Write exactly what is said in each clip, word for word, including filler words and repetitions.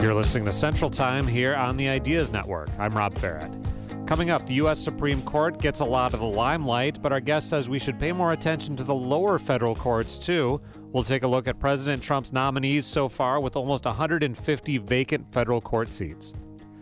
You're listening to Central Time here on the Ideas Network. I'm Rob Farrett. Coming up, the U S Supreme Court gets a lot of the limelight, but our guest says we should pay more attention to the lower federal courts, too. We'll take a look at President Trump's nominees so far, with almost one hundred fifty vacant federal court seats.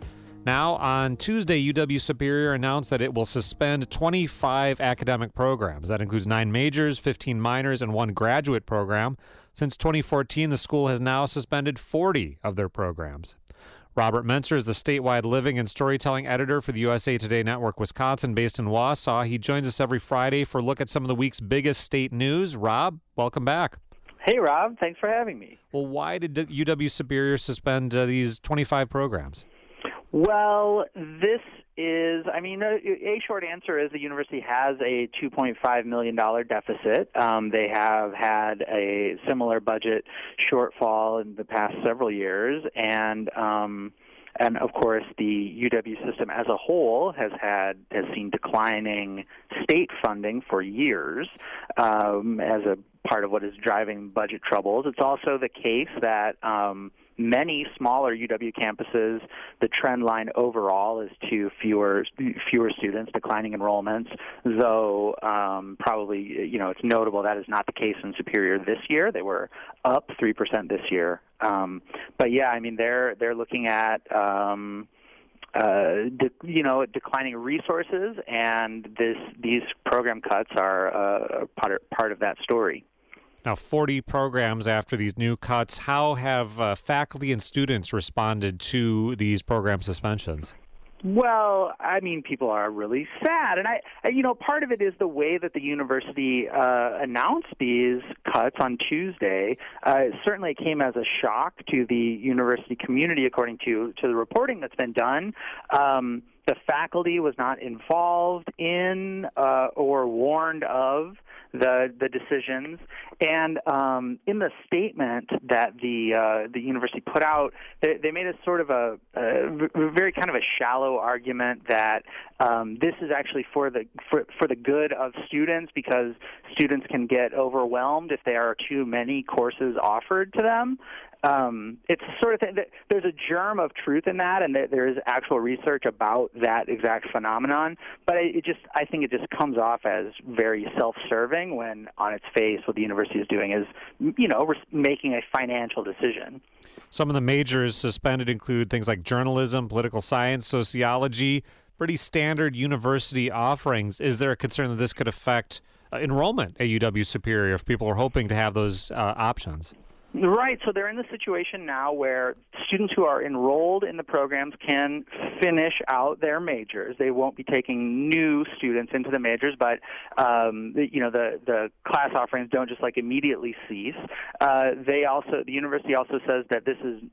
Now, on Tuesday, U W-Superior announced that it will suspend twenty-five academic programs. That includes nine majors, fifteen minors, and one graduate program. Since twenty fourteen, the school has now suspended forty of their programs. Robert Mentzer is the statewide living and storytelling editor for the U S A Today Network Wisconsin, based in Wausau. He joins us every Friday for a look at some of the week's biggest state news. Rob, welcome back. Hey, Rob. Thanks for having me. Well, why did U W-Superior suspend uh, these twenty-five programs? Well, this is, I mean, a, a short answer is the university has a two point five million dollars deficit. Um, they have had a similar budget shortfall in the past several years, and um, and of course the U W system as a whole has had has seen declining state funding for years um, as a part of what is driving budget troubles. It's also the case that um, many smaller U W campuses, the trend line overall is to fewer fewer students, declining enrollments, though um, probably, you know, it's notable that is not the case in Superior this year. They were up three percent this year. Um, but, yeah, I mean, they're they're looking at, um, uh, de- you know, declining resources, and this these program cuts are uh, part, part of that story. Now, forty programs after these new cuts. How have uh, faculty and students responded to these program suspensions? Well, I mean, people are really sad. And, I, you know, part of it is the way that the university uh, announced these cuts on Tuesday. Uh, certainly it came as a shock to the university community, according to, to the reporting that's been done. Um, the faculty was not involved in uh, or warned of the the decisions, and um, in the statement that the uh, the university put out, they, they made a sort of a, a very kind of a shallow argument that um, this is actually for the for, for the good of students, because students can get overwhelmed if there are too many courses offered to them. Um, it's sort of thing that there's a germ of truth in that, and there is actual research about that exact phenomenon. But it just, I think, it just comes off as very self-serving when, on its face, what the university is doing is, you know, making a financial decision. Some of the majors suspended include things like journalism, political science, sociology, pretty standard university offerings. Is there a concern that this could affect uh, enrollment at U W-Superior if people are hoping to have those uh, options? Right. So they're in the situation now where students who are enrolled in the programs can finish out their majors. They won't be taking new students into the majors, but um, the, you know the the class offerings don't just like immediately cease. Uh, they also the university also says that this is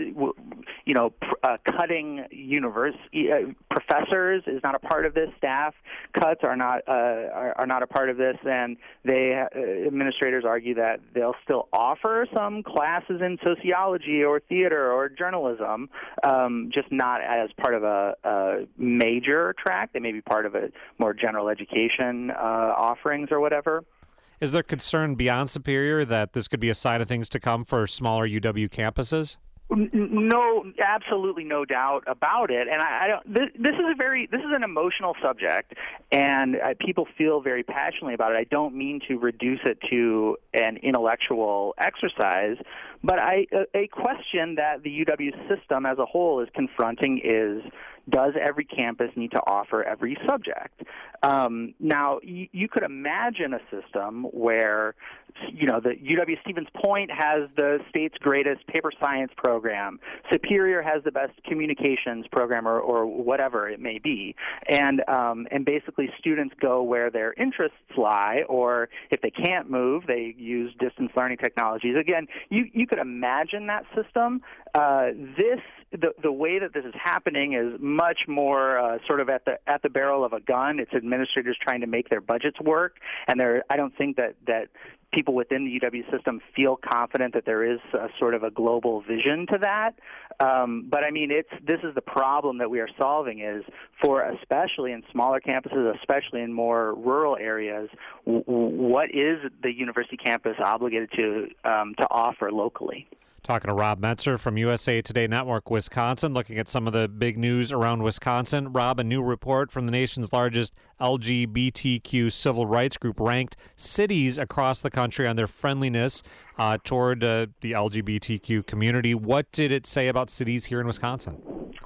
you know uh, cutting university uh, professors is not a part of this. Staff cuts are not uh, are, are not a part of this, and they uh, administrators argue that they'll still offer some classes in sociology or theater or journalism, um, just not as part of a, a major track. They may be part of a more general education uh, offerings or whatever. Is there concern beyond Superior that this could be a sign of things to come for smaller U W campuses? No, absolutely no doubt about it. And I, I don't. This, this is a very this is an emotional subject, and uh, people feel very passionately about it. I don't mean to reduce it to an intellectual exercise, but I a, a question that the U W system as a whole is confronting is: does every campus need to offer every subject? Um, now, you, you could imagine a system where, you know, the U W-Stevens Point has the state's greatest paper science program. Superior has the best communications program, or, or whatever it may be. And um, and basically students go where their interests lie, or if they can't move, they use distance learning technologies. Again, you, you could imagine that system. Uh, this the the way that this is happening is much more uh, sort of at the at the barrel of a gun. It's administrators trying to make their budgets work, and there I don't think that that people within the U W system feel confident that there is a sort of a global vision to that. Um, but I mean, it's this is the problem that we are solving is for especially in smaller campuses, especially in more rural areas, w- what is the university campus obligated to um, to offer locally? Talking to Rob Metzer from U S A Today Network, Wisconsin, looking at some of the big news around Wisconsin. Rob, a new report from the nation's largest L G B T Q civil rights group ranked cities across the country on their friendliness uh, toward uh, the L G B T Q community. What did it say about cities here in Wisconsin?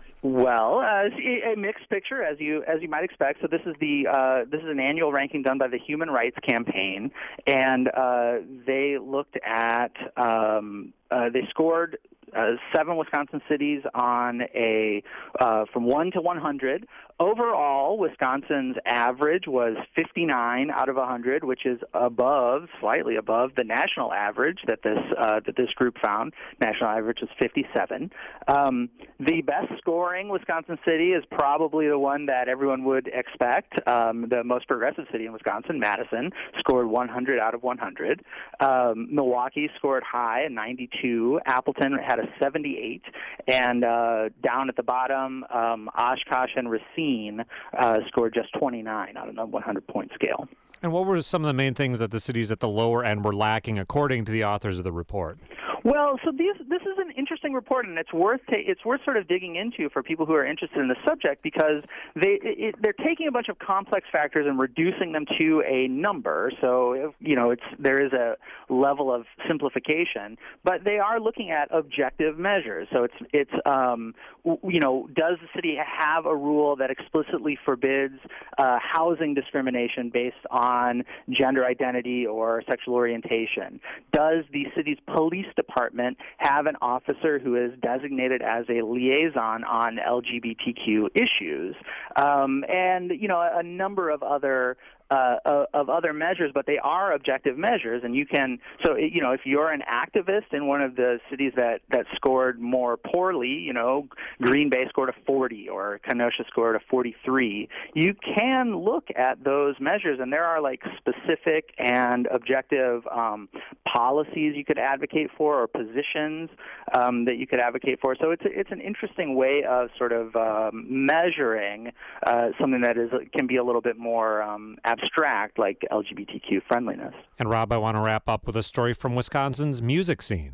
Well, uh, a mixed picture, as you as you might expect. So this is the uh, this is an annual ranking done by the Human Rights Campaign, and uh, they looked at um, uh, they scored uh, seven Wisconsin cities on a uh, from one to one hundred. Overall, Wisconsin's average was fifty-nine out of one hundred, which is above, slightly above, the national average that this uh, that this group found. National average was fifty-seven. Um, the best scoring Wisconsin city is probably the one that everyone would expect. Um, the most progressive city in Wisconsin, Madison, scored one hundred out of one hundred. Um, Milwaukee scored high, a ninety-two. Appleton had a seventy-eight. And uh, down at the bottom, um, Oshkosh and Racine Uh, scored just twenty-nine on a one hundred point scale. And what were some of the main things that the cities at the lower end were lacking, according to the authors of the report? Well, so these, this is an interesting report, and it's worth ta- it's worth sort of digging into for people who are interested in the subject, because they it, they're taking a bunch of complex factors and reducing them to a number. So if, you know, it's there is a level of simplification, but they are looking at objective measures. So it's it's um, you know, does the city have a rule that explicitly forbids uh, housing discrimination based on gender identity or sexual orientation? Does the city's police department have an officer who is designated as a liaison on L G B T Q issues? Um, and, you know, a number of other Uh, of other measures, but they are objective measures, and you can. So, you know, if you're an activist in one of the cities that that scored more poorly, you know, Green Bay scored a forty or Kenosha scored a forty-three. You can look at those measures, and there are like specific and objective um, policies you could advocate for, or positions um, that you could advocate for. So it's it's an interesting way of sort of um, measuring uh, something that is can be a little bit more um, abstract, like L G B T Q friendliness. And Rob, I want to wrap up with a story from Wisconsin's music scene.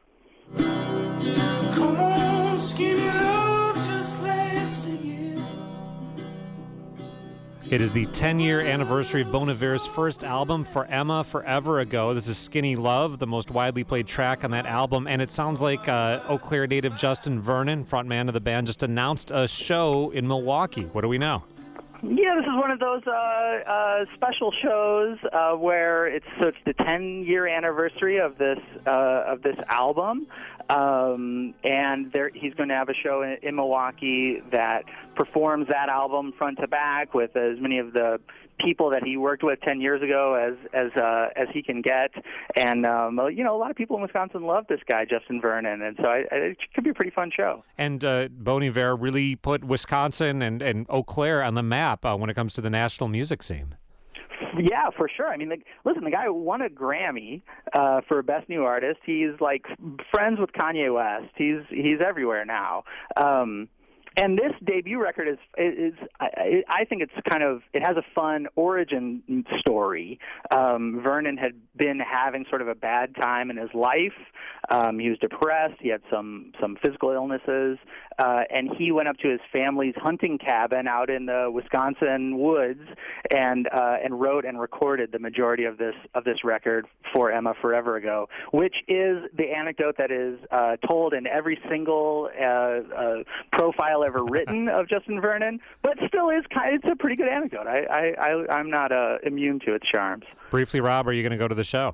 Come on, skinny love, just let's sing it. It is the ten-year anniversary of Bon Iver's first album, For Emma, Forever Ago. This is Skinny Love, the most widely played track on that album, and it sounds like uh, Eau Claire native Justin Vernon, frontman of the band, just announced a show in Milwaukee. What do we know? Yeah, this is one of those uh, uh, special shows uh, where it's so it's the ten-year anniversary of this uh, of this album, um, and there, he's going to have a show in, in Milwaukee that performs that album front to back with as many of the people that he worked with ten years ago as as uh, as he can get. And um, you know, a lot of people in Wisconsin love this guy, Justin Vernon, and so I, I, it could be a pretty fun show. And uh, Bon Iver really put Wisconsin and, and Eau Claire on the map uh, when it comes to the national music scene. Yeah, for sure. I mean, the, listen, the guy won a Grammy uh, for Best New Artist. He's like friends with Kanye West. He's he's everywhere now. Um, And this debut record is, is I, I think it's kind of, it has a fun origin story. Um, Vernon had been having sort of a bad time in his life. Um, he was depressed. He had some, some physical illnesses. Uh, and he went up to his family's hunting cabin out in the Wisconsin woods and uh, and wrote and recorded the majority of this of this record, For Emma, Forever Ago, which is the anecdote that is uh, told in every single uh, uh, profile ever written of Justin Vernon, but still is kind of, it's a pretty good anecdote. I, I, I, I'm not uh, immune to its charms. Briefly, Rob, are you going to go to the show?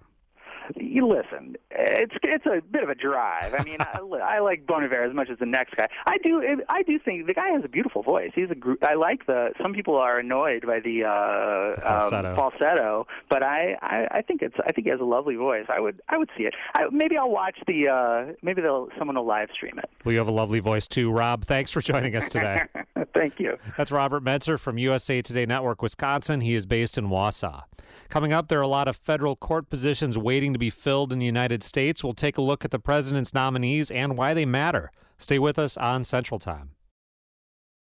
You listen, it's it's a bit of a drive. I mean, I, I like Bon Iver as much as the next guy. I do I do think the guy has a beautiful voice. He's a gr- I like the. Some people are annoyed by the, uh, the falsetto. Um, falsetto, but I, I, I think it's I think he has a lovely voice. I would I would see it. I, maybe I'll watch the. Uh, maybe they'll someone will live stream it. Well, you have a lovely voice too, Rob. Thanks for joining us today. Thank you. That's Robert Metzer from U S A Today Network, Wisconsin. He is based in Wausau. Coming up, there are a lot of federal court positions waiting to be filled in the United States. We'll take a look at the president's nominees and why they matter. Stay with us on Central Time.